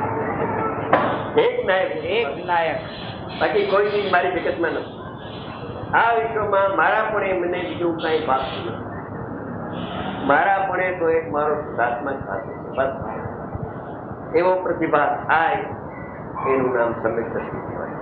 એક નાયક, એક નાયક. બાકી કોઈ ચીજ મારી જગતમાં નથી. આ વિશ્વમાં મારા પણ મને બીજું કઈ ભાગતું નથી. મારા પણ તો એક મારો શુદ્ધાત્મા જ ભાગે છે. બસ એવો પ્રતિભા થાય એનું નામ સમ્યક દ્રષ્ટિ કહેવાય.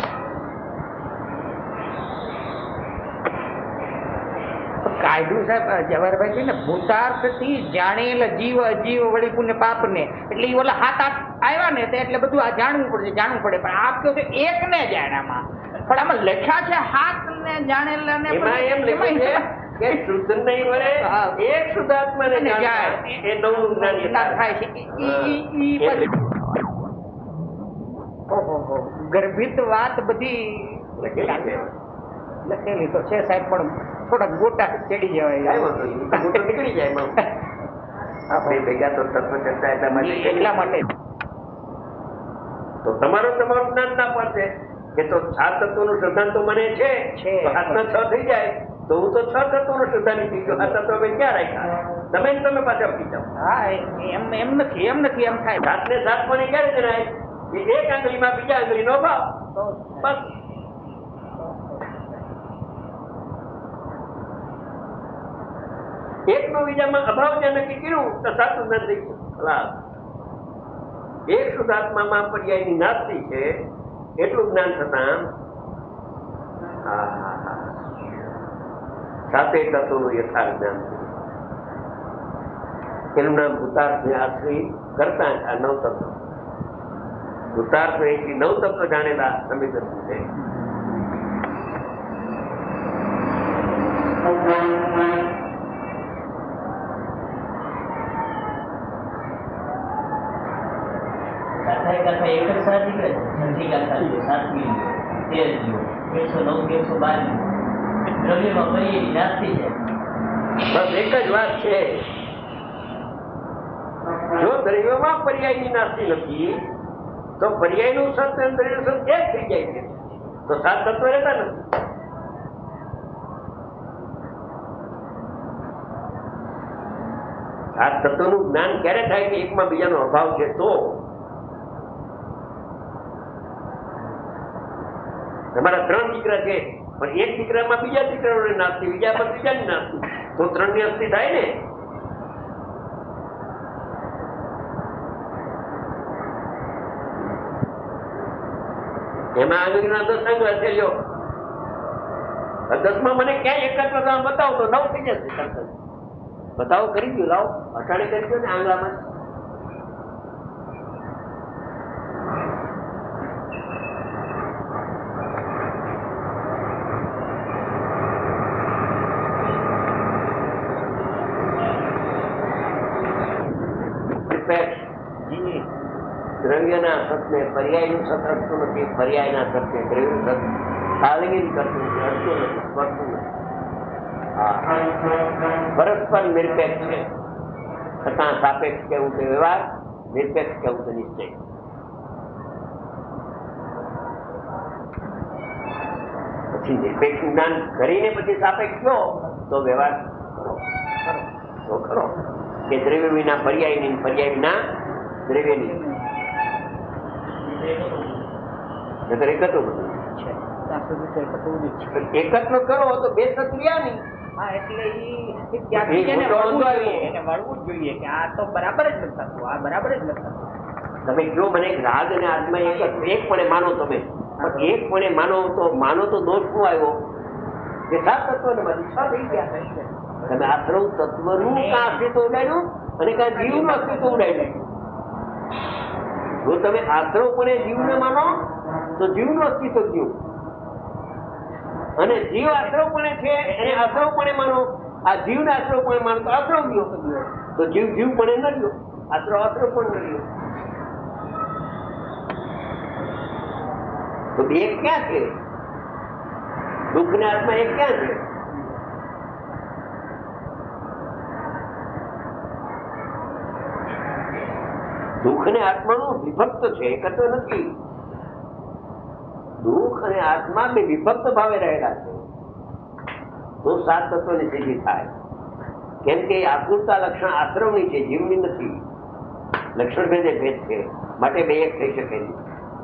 કાયદું સાહેબ જવાહરભાઈ છે ને ભૂતાર્થથી જાણેલ જીવ અજીવ વળી પુણ્ય પાપને, એટલે ઈ ઓલા હાથ આઠ આવ્યા ને તે એટલે બધું આ જાણવું પડે જાણવું પડે પણ આપ કહો છો એક ને જાણ્યામાં, પણ આમાં લખ્યા છે હાથ ને જાણેલા ને એમાં એમ લખ્યું છે કે શુદ્ધ નહીં વળે હા. એક શુદ્ધાત્માને અને જાણતા જાય. એ નવું જ્ઞાન જ્ઞાન થાય છે. ઈ- ઈ- ઈ એમ પછી- ઓહોહો, ગર્ભિત વાત બધી લખેલી છે. લખેલી તો છે સાહેબ પણ થોડાક ગોટા ચડી કાંઈ જવાય. વાંધો નહીં. તો મોટો નીકળી જાય એમાં. આપણે ભેગા તો તત્વ ચર્ચા એટલા માટે ઈ એટલા માટે તો તમારો તમારું જ્ઞાન ના પડશે કે તો સાત તત્વોનું સિદ્ધાંત તો મને છે, છે. તો હાથના છ થઈ જાય તો હું તો છ તત્વોનું સિદ્ધાંત થઈ ગયો. આ તત્વ મેં ક્યાં રાખ્યા? તમે ને તમે પાછા પી જાઓ. હા એમ એમ નથી એમ નથી એમ થાય સાતને સાત મને ક્યારે જણાય કે એક આંગળીમાં બીજા આંગળીનો ભાવ. બસ એકનો બીજામાં અભાવ જ્યાં નક્કી કર્યું તો સાચું જ્ઞાન થઈ ગયું. ખલાસ. એક શુદ્ધાત્મામાં પર્યાયની નાસ્તિ છે એટલું જ્ઞાન થતાં આહાહા. સાતે તત્વોનું યથાર્થ જ્ઞાન થયું. એનું નામ ભૂતાર્થ ને આશ્રય કરતા આ નવ તત્વ. ભૂતાર્થ એથી નવ તત્વ જાણેલા સમીકરણ છે. કથા કથા એક જ સાથ નીકળે છે. છઠ્ઠી કથા લ્યો, સાતમી લ્યો, તેર લ્યો, એકસો નવ કે એકસો બાર લ્યો. દ્રવ્યમાં પર્યાયની નાસ્તિ છે. બસ એક જ વાત છે, જો દ્રવ્યમાં પર્યાયની નાસ્તિ નથી તો પર્યાયનું સત અને દ્રવ્યનું સત એક થઈ જાય છે, તો સાત તત્વ રહેતા નથી. સાત તત્વનું જ્ઞાન ક્યારે થાય કે એકમાં બીજાનો અભાવ છે તો. તમારા ત્રણ દીકરા છે પણ એક દીકરામાં બીજા દીકરાઓની નાસ્તી, બીજામાં ત્રીજાની નાસ્તી, તો ત્રણ ની અસ્તી થાય ને. એમાં આંગળીના દસ આંગળા છે. લ્યો દસ માં મને ક્યાંય એકાત્મતા બતાવો તો નવ થઈ જશે. તરત જ બતાવો કરી દો, લાવો અટાણે કરી દો ને આંગળામાં. રંગ દ્રવ્યના સતને પર્યાયનું સત અડતું નથી, પર્યાયના સતને દ્રવ્યનું સત તાલગીન કરતું નથી, અડતું નથી, સ્પર્શતું નથી. પરસ્પર નિરપેક્ષ છે, છતાં સાપેક્ષ કેવું છે વ્યવહાર, નિરપેક્ષ કેવું છે નિશ્ચય. પછી નિરપેક્ષ જ્ઞાન કરીને પછી સાપેક્ષ કહો તો વ્યવહાર કરો તો ખરો કે દ્રવ્ય વિના પર્યાયની, પર્યાય વિના દ્રવ્યની નકર એકત્ર બધું એકત્ર કરો તો બે સક્રિયાની. હા, એટલે ઈ ત્યાંથી એને વળવું જોઈએ, એને વળવું જ જોઈએ કે આ તો બરાબર જ નથી થતું, આ બરાબર જ નથી થતું. તમે જો મને રાગ અને આત્મા એક એક પણે માનો, તમે એક પણે માનો તો માનો તો દોષ શું આવ્યો કે સાત તત્વ ને માંથી છ થઈ ગયા. તમે આ સર્વ તત્વનું કાં અસ્તિત્વ ઉડાડ્યું અને કાં જીવનું અસ્તિત્વ ઉડાડ્યું. જો તમે આશ્રવપણે જીવને માનો તો જીવનું અસ્તિત્વ જીવ, અને જીવ આશ્રવપણે છે એને આશ્રવપણે માનો, આ જીવને આશ્રવપણે માનો તો આશ્રવ ગયો, તો જીવ જીવપણે ન ગયો, આશ્રવ આશ્રવ પણ ન ગયો. તો બે ક્યાં છે? દુઃખ ને આત્મા એક ક્યાં છે? દુઃખ અને આત્માનું વિભક્ત છે, એકત્ર નથી. દુઃખ અને આત્મા બે વિભક્ત ભાવે રહેલા છે તો સાત તત્વની સિદ્ધિ થાય. કેમ કે આકૃતા લક્ષણ આશ્રમની છે, જીવની નથી. લક્ષણ ભેદે ભેદ છે, માટે બે એક થઈ શકે નહીં.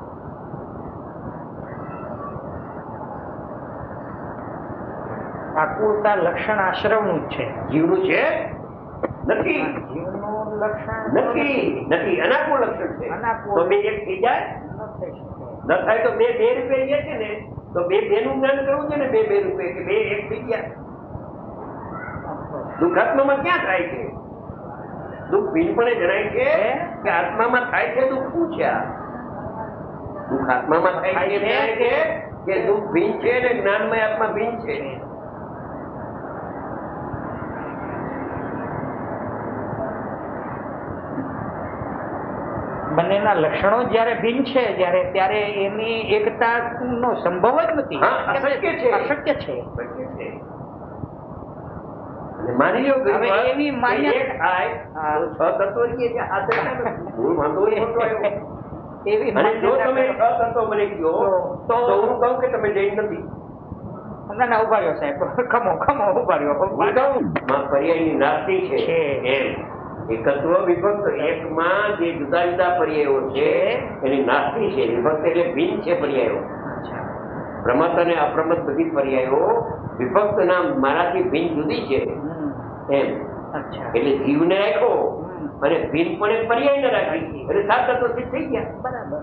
આકુળતા લક્ષણ આશ્રમનું જ છે, જીવનું છે નથી, જીવનું લક્ષણ નથી નથી અનાકૂળ લક્ષણ છે. અનાકૂળ. તો બે એક થઈ જાય ન થઈ શકે. ન થાય તો બે બે રૂપે જે છે ને તો બે બે નું જ્ઞાન કરવું છે ને, બે બે રૂપે કે બે એક થઈ ગયા. દુઃખાત્મામાં ક્યાં થાય છે? દુઃખ ભીનપણે જણાય છે કે આત્મામાં થાય છે. દુઃખ શું છે? આ દુઃખ આત્મામાં થાય છે જણાય છે કે દુઃખ ભીન છે ને જ્ઞાનમય આત્મા ભીન છે. બંનેના લક્ષણો જયારે ભિન્ન છે જ્યારે ત્યારે એની એકતા નો સંભવ જ નથી. હા, અશક્ય છે. અશક્ય છે. અને માની લો કે હવે એવી માન્ય એક થાય તો છ તત્વો કે છે આ તો મૂળ વાંધો એ મોટો આવ્યો. એવી અને જો માન્યતા તમે કરો. છ તત્વો મને કહો તો હું કહું કે તમે જૈન નથી. ના ના ઉભા રહ્યો સાહેબ, ખમો ખમો ઉભા રહ્યો. હું કહું માં પર્યાયની નાસ્તિ છે છે. એમ એકત્વ વિભક્ત એકમાં જે જુદા જુદા પર્યાયો છે એની નાસ્તિ છે. વિભક્ત એટલે ભિન્ન છે પર્યાયો. પ્રમત અને અપ્રમત બધી પર્યાયો વિભક્ત નામ મારાથી ભિન્ન જુદી છે એમ. એટલે જીવને રાખો અને ભિન્નપણે પર્યાય ને રાખી એટલે સાત તત્વ સિદ્ધ થઈ ગયા. બરાબર.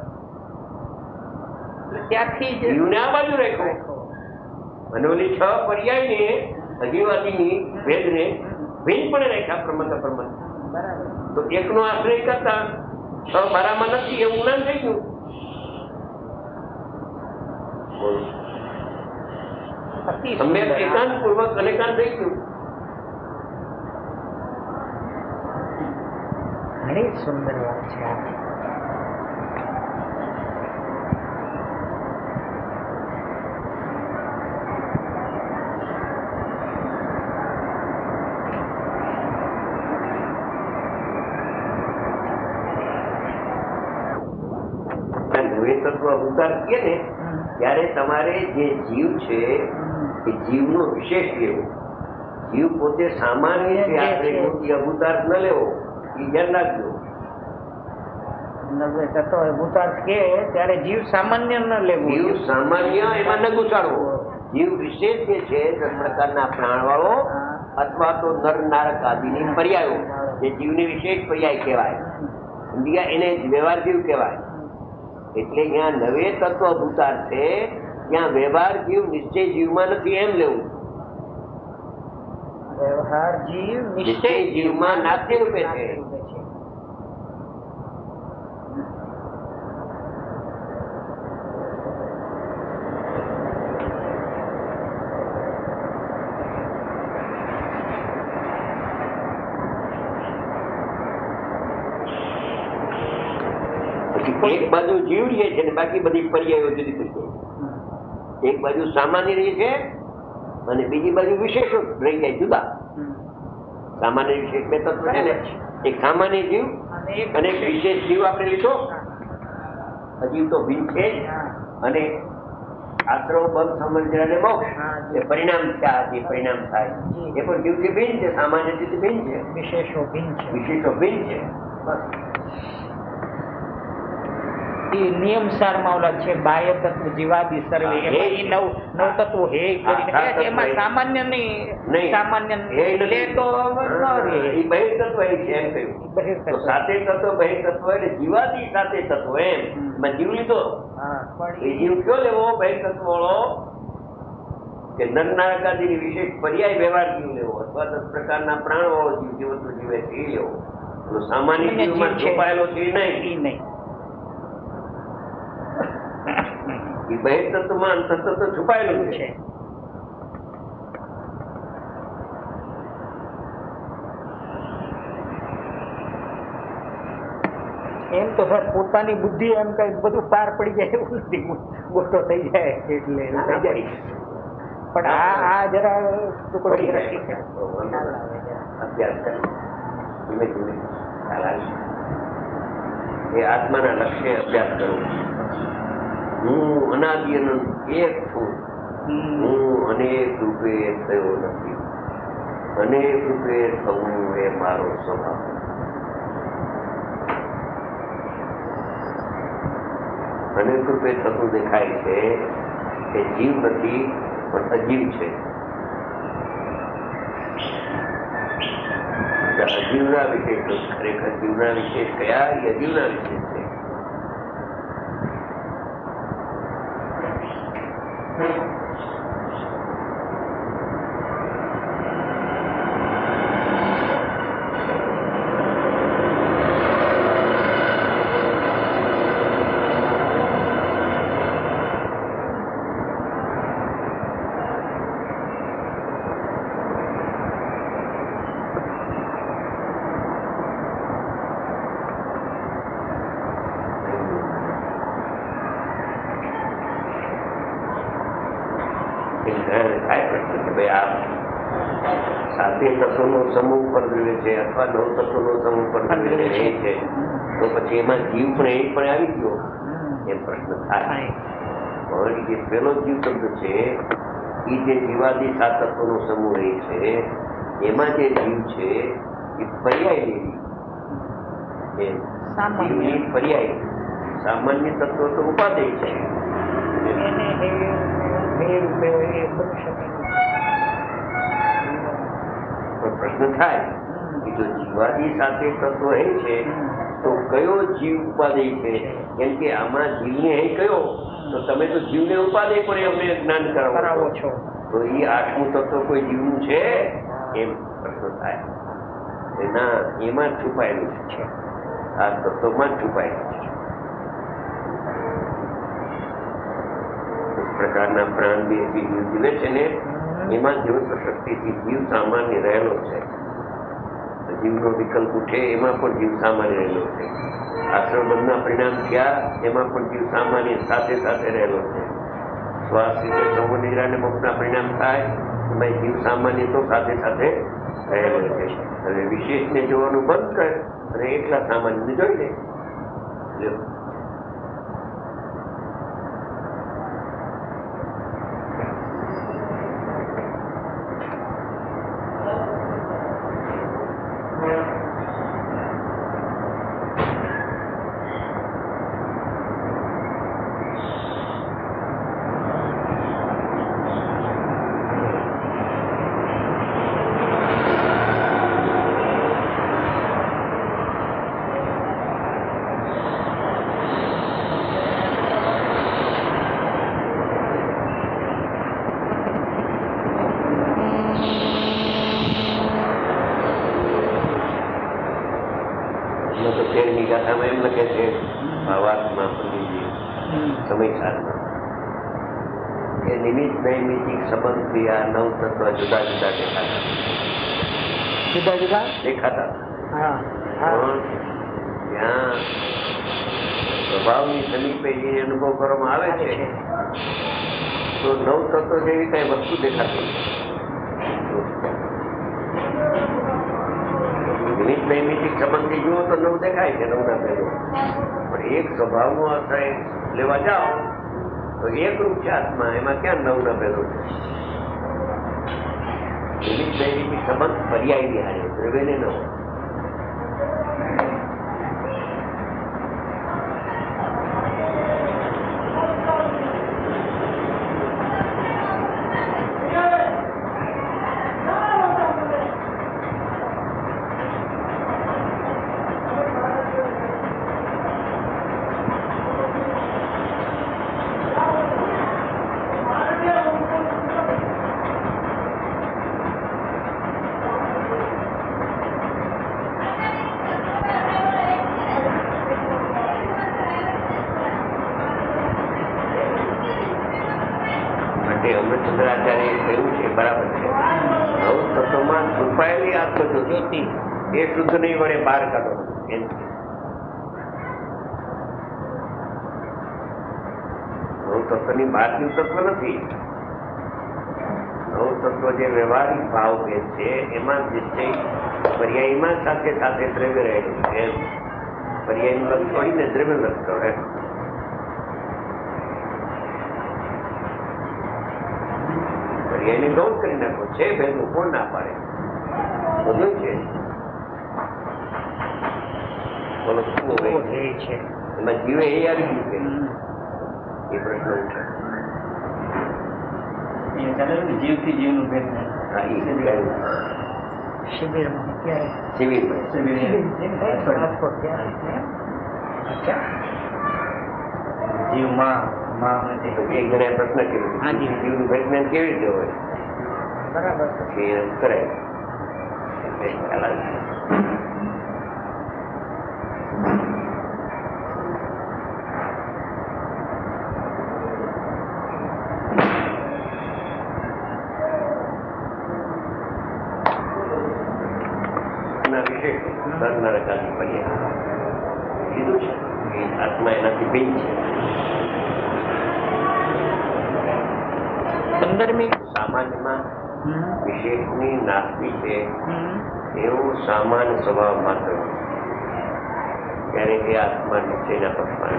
ત્યાંથી જ જીવને આ બાજુ રાખો અને ઓલી છ પર્યાય ને અજીવાદીની ભેદને ભિન્નપણે રાખ્યા પ્રમત અપ્રમત. તો એકનો આશ્રય કરતા છ મારામાં નથી એવું જ્ઞાન થઈ ગયું. તમે એકાંત પૂર્વક અનેકાંત થઈ ગયું. ઘણી સુંદર વાત છે આ. અવતાર કહીએ ને ત્યારે તમારે જે જીવ છે એ જીવનો વિશેષ લેવો. જીવ પોતે સામાન્ય છે, આપણે પોતે અવતાર ન લેવો એ ધ્યાન રાખજો. ભૂતાર્થ કે ત્યારે જીવ સામાન્ય ન લેવું. જીવ સામાન્ય એમાં ન ઘુસાડવો. જીવ વિશેષ જે છે દસ પ્રકારના પ્રાણ વાળો અથવા તો નર નારક આદિની પર્યાયો જે જીવની વિશેષ પર્યાય કહેવાય. સમજ્યા? એને વ્યવહાર જીવ કહેવાય. એટલે જ્યાં નવે તત્વ ભૂતાર છે ત્યાં વ્યવહાર જીવ નિશ્ચય જીવમાં નથી એમ લેવું. વ્યવહાર જીવ નિશ્ચય જીવમાં નાસ્તિ રૂપે છે. પછી એક બાજુ જીવ રહે છે ને બાકી બધી પર્યાયો જુદી થઈ જાય. એક બાજુ સામાન્ય રહે છે અને બીજી બાજુ વિશેષો રહી જાય જુદા. સામાન્ય વિશેષ બે તત્વ છે ને, એક સામાન્ય જીવ અને એક વિશેષ જીવ આપણે લીધો. અજીવ તો ભિન્ન છે અને આશ્રવ બંધ સમજણ અને મોક્ષ એ પરિણામ છે. આ જે પરિણામ થાય એ પણ જીવથી ભિન્ન છે, સામાન્ય જીવથી ભિન્ન છે, વિશેષો ભિન્ન છે. વિશેષો ભિન્ન છે. એ નિયમ સારમાં ઓલા છે બાહ્ય તત્વ જીવાદી સર્વે, હા, એમાં હે ઈ નવ નવ તત્વો હે કરીને હા, કહે છે. એમાં તત્વ સામાન્ય નહીં, નહીં. સામાન્ય હે લે નથી. તો ન રહે. એ બહિર્તત્વ એ છે એમ કહ્યું. બહિર્તત્વ. તો સાથે તત્વ બહિર્તત્વ એટલે જીવાદી સાથે તત્વ એમ. એમાં જીવ લીધો. હા, એ પણ જીવ કયો લેવો? બહિર્તત્વ વાળો કે નર નારકાદિની વિશેષ પર્યાય વ્યવહાર જીવ લેવો, અથવા દસ પ્રકારના પ્રાણ વાળો જીવ જીવતું જીવે છે એ લેવો. તો સામાન્ય સામાન્ય જીવમાં જીવ છે. છુપાયેલો છે એ નહીં. ઈ નહીં. એ બહિર્તત્વમાં અંતરતત્વ છુપાયેલું છે. છે. એમ તો સર પોતાની બુદ્ધિ એમ કઈ બધું પાર પડી જાય એવું નથી, ગોઠો થઈ જાય એટલે એવું થઈ જાય. પણ આ આ જરા ટુકડો પડી જરા જાય. શીખે. તો વાંધો નહીં. અભ્યાસ કરી ધીમે ધીમે ખ્યાલ આવે. એ આત્માના લક્ષ્ય અભ્યાસ કરવો. હું અનાદિ અનંત એક છું. હમ. હું અનેક રૂપે થયો નથી. અનેક રૂપે થવું એ મારો સ્વભાવ. અનેક રૂપે થતું દેખાય છે કે જીવ નથી પણ અજીવ છે. અજીવના વિશેષ ખરેખર જીવના વિશેષ કયા? એ અજીવના વિશેષ છે. સાથે તત્વોનો સમૂહ પર જોઈએ છે અથવા નવ તત્વોનો સમૂહ પર જોઈએ છે, તો પછી એમાં જીવ પણ એ પણ આવી ગયો એમ પ્રશ્ન થાય. પણ જે પેલો જીવ શબ્દ છે એ જે જીવાદી સાત તત્વોનો સમૂહ રહે છે એમાં જે જીવ છે એ પર્યાય લેવી એ જીવની પર્યાય. સામાન્ય તત્વ તો ઉપાદેય છે. એને એ બે રૂપે એ બની શકે. પ્રશ્ન થાય કે જો જીવાદી સાથે તત્વ હે છે તો કયો જીવ ઉપાદેય છે? કેમ કે આમાં જીવને હે કયો? તો તમે તો જીવને ઉપાદેય પણ અમને જ્ઞાન કરાવો છો, તો એ આઠમું તત્વ કોઈ જીવનું છે એમ પ્રશ્ન થાય. એના એમાં જ છુપાયેલું છે, આ તત્વમાં જ છુપાયેલું છે. પ્રકારના પ્રાણ બે જીવ જીવે છે ને એમાં જીવત્વ શક્તિથી જીવ સામાન્ય રહેલો છે. જીવનો વિકલ્પ ઉઠે એમાં પણ જીવ સામાન્ય રહેલો છે. આશ્રમબંધના પરિણામ થયા એમાં પણ જીવ સામાન્ય સાથે સાથે રહેલો છે. શ્વાસ રીતે સંવનિદ્રા અને મોક્ષના પરિણામ થાય એમાં જીવ સામાન્ય તો સાથે સાથે રહેલો છે. હવે વિશેષને જોવાનું બંધ કરે અને એકલા સામાન્યને જોઈ લે. તેરની ગાથામાં એમ લખે છે ભાવાત્મા પંડિતજી સમય સારમાં કે નિમિત્ત નૈમિતિક સંબંધ ક્રિયા નવ તત્વ જુદા જુદા દેખાતા જુદા જુદા દેખાતા હા હા પણ ત્યાં સ્વભાવની સમીપે જે અનુભવ કરવામાં આવે છે તો નવ તત્વ જેવી કઈ વસ્તુ દેખાતી નિમિત્ત નૈમિતિક સંબંધથી જુઓ તો નવ દેખાય છે નવના પહેલો, પણ એક સ્વભાવનો આશ્રય લેવા જાઓ તો એક રૂપ છે આત્મા, એમાં ક્યાં નવના પહેલો છે? નિમિત્ત નૈમિતિક સંબંધ પર્યાયની હારે દ્રવ્યને ન હોય. અમૃતચંદ્રાચાર્ય કહ્યું છે બરાબર છે, નવ તત્વમાં છુપાયેલી આત્મજ્યોતિ એ શુદ્ધ નહીં વડે બહાર કાઢો. નવ તત્વની બહારનું તત્વ નથી. નવ તત્વ જે વ્યવહારિક ભાવ ભેદ છે એમાં નિશ્ચય પર્યાયમાં સાથે સાથે દ્રવ્ય રહેલું છે. એમ પર્યાયનું લક્ષ છોડીને દ્રવ્ય લક્ષ કરે. એની નોંધ કરી નાખો છે ભેદનું કોણ ના પાડે? બધું છે. બોલો શું છે એમાં જીવે એ આવી ગયું કે એ પ્રશ્ન ઉઠે. જીવથી જીવનું ભેદ જીવમાં એક જણાએ પ્રશ્ન કર્યો જીવનું ભેદજ્ઞાન કેવી રીતે હોય? બરાબર પછી એ કરાય ખ્યાલ આવે. કીધું છે કે આત્મા એનાથી ભિન્ન છે. પંદરમી સામાન્યમાં વિશેષની નાસ્તી છે એવું સામાન્ય સ્વભાવ માત્ર, ત્યારે એ આત્મા નિશ્ચયના પક્ષમાં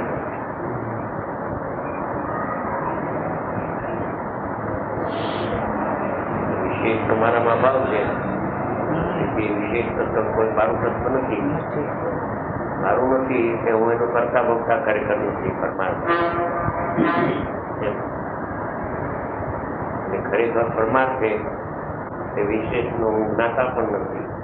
વિશેષ તમારામાં ભાવ છે. વિશેષ તત્વ કોઈ મારું તત્વ નથી, મારું નથી કે હું એનું કરતા ભોગતા ખરેખર નથી પરમાર્થ. ખરેખર પરમાર્થ છે એ વિશેષ નું જ્ઞાતા પણ નથી.